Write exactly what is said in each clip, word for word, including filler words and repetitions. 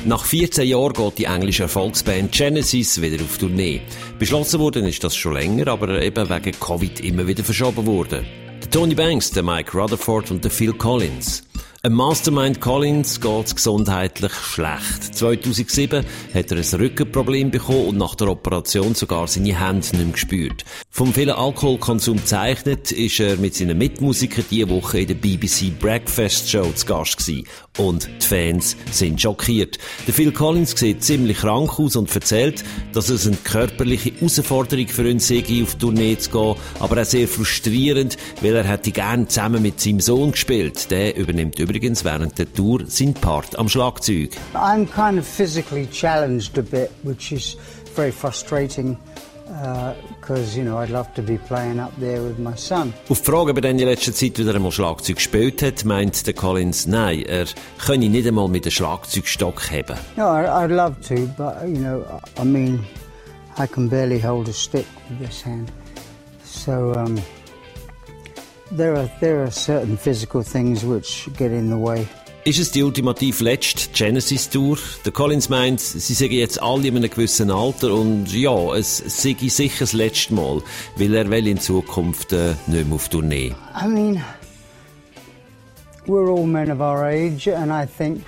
Nach vierzehn Jahren geht die englische Erfolgsband Genesis wieder auf Tournee. Beschlossen worden ist das schon länger, aber eben wegen Covid immer wieder verschoben worden. Der Tony Banks, der Mike Rutherford und der Phil Collins. Ein Mastermind Collins geht's gesundheitlich schlecht. zweitausendsieben hat er ein Rückenproblem bekommen und nach der Operation sogar seine Hände nicht mehr gespürt. Vom vielen Alkoholkonsum gezeichnet ist er mit seinen Mitmusikern diese Woche in der B B C Breakfast Show zu Gast gewesen. Und die Fans sind schockiert. Der Phil Collins sieht ziemlich krank aus und erzählt, dass es eine körperliche Herausforderung für ihn sei, auf Tournee zu gehen, aber auch sehr frustrierend, weil er hätte gerne zusammen mit seinem Sohn gespielt. Der übernimmt übrigens während der Tour seinen Part am Schlagzeug. I'm kind of physically challenged a bit, which is very frustrating. Because, uh, you know, I'd love to be playing up there with my son. Auf die Frage, ob er in letzter Zeit wieder einmal Schlagzeug gespielt hat, meint der Collins, nein, er könne nicht einmal mit dem Schlagzeugstock haben. No, I'd love to, but, you know, I mean, I can barely hold a stick with this hand. So, um, there are, there are certain physical things which get in the way. Ist es die ultimativ letzte Genesis-Tour? Der Collins meint, sie seien jetzt alle in einem gewissen Alter und ja, es sei sicher das letzte Mal, weil er will in Zukunft äh, nicht mehr auf Tournee. I mean, we're all men of our age and I think,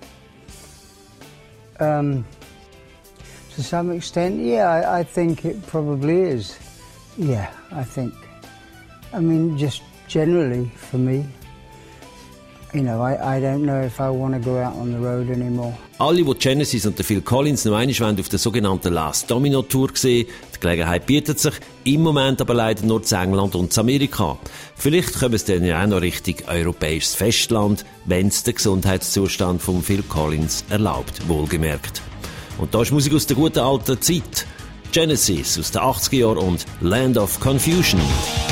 um, to some extent, yeah, I, I think it probably is. Yeah, I think. I mean, just generally for me. You know, I, I don't know if I want to go out on the road anymore. Alle, die Genesis und Phil Collins noch einmal auf der sogenannten Last Domino Tour sehen, die Gelegenheit bietet sich, im Moment aber leider nur zu England und zu Amerika. Vielleicht kommen es dann ja auch noch Richtung europäisches Festland, wenn es der Gesundheitszustand von Phil Collins erlaubt, wohlgemerkt. Und da ist Musik aus der guten alten Zeit. Genesis aus den achtziger Jahren und Land of Confusion.